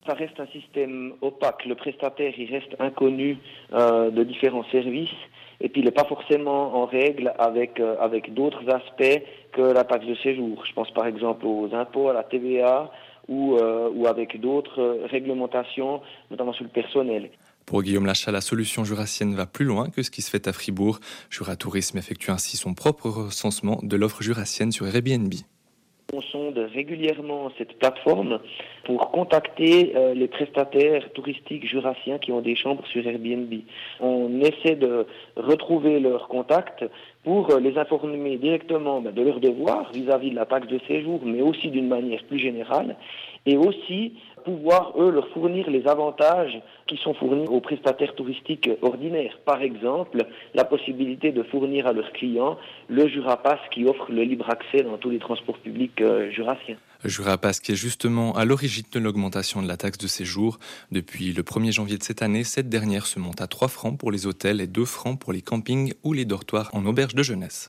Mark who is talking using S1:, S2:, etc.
S1: Ça reste un système opaque. Le prestataire, il reste inconnu de différents services et puis il n'est pas forcément en règle avec d'autres aspects que la taxe de séjour. Je pense par exemple aux impôts, à la TVA ou avec d'autres réglementations, notamment sur le personnel.
S2: Pour Guillaume Lachat, la solution jurassienne va plus loin que ce qui se fait à Fribourg. Juratourisme effectue ainsi son propre recensement de l'offre jurassienne sur Airbnb.
S1: On sonde régulièrement cette plateforme pour contacter les prestataires touristiques jurassiens qui ont des chambres sur Airbnb. On essaie de retrouver leurs contacts pour les informer directement de leurs devoirs vis-à-vis de la taxe de séjour, mais aussi d'une manière plus générale, et aussi pouvoir, eux, leur fournir les avantages qui sont fournis aux prestataires touristiques ordinaires. Par exemple, la possibilité de fournir à leurs clients le Jurapass qui offre le libre accès dans tous les transports publics jurassiens.
S2: Jurapass qui est justement à l'origine de l'augmentation de la taxe de séjour. Depuis le 1er janvier de cette année, cette dernière se monte à 3 francs pour les hôtels et 2 francs pour les campings ou les dortoirs en auberge de jeunesse.